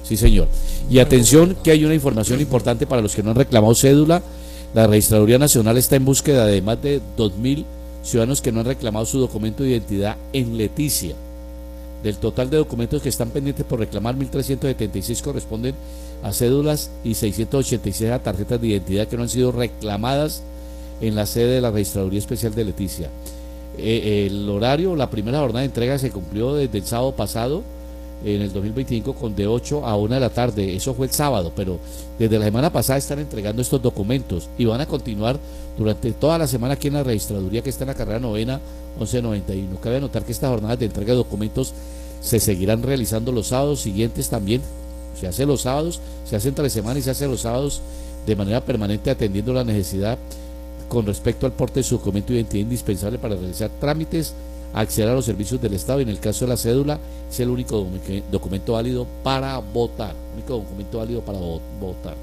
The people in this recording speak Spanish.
Sí, señor. Y atención que hay una información importante para los que no han reclamado cédula. La Registraduría Nacional está en búsqueda de más de 2.000 ciudadanos que no han reclamado su documento de identidad en Leticia. Del total de documentos que están pendientes por reclamar, 1.376 corresponden a cédulas y 686 a tarjetas de identidad que no han sido reclamadas en la sede de la Registraduría Especial de Leticia. El horario, la primera jornada de entrega se cumplió desde el sábado pasado, en el 2025, con de 8 a 1 de la tarde. Eso fue el sábado, pero desde la semana pasada están entregando estos documentos y van a continuar durante toda la semana aquí en la registraduría, que está en la carrera novena 1191. Cabe anotar que estas jornadas de entrega de documentos se seguirán realizando los sábados siguientes también. Se hace los sábados, se hace entre semana y se hace los sábados de manera permanente, atendiendo la necesidad con respecto al porte de su documento de identidad indispensable para realizar trámites, acceder a los servicios del Estado, y en el caso de la cédula es el único documento válido para votar, único documento válido para votar.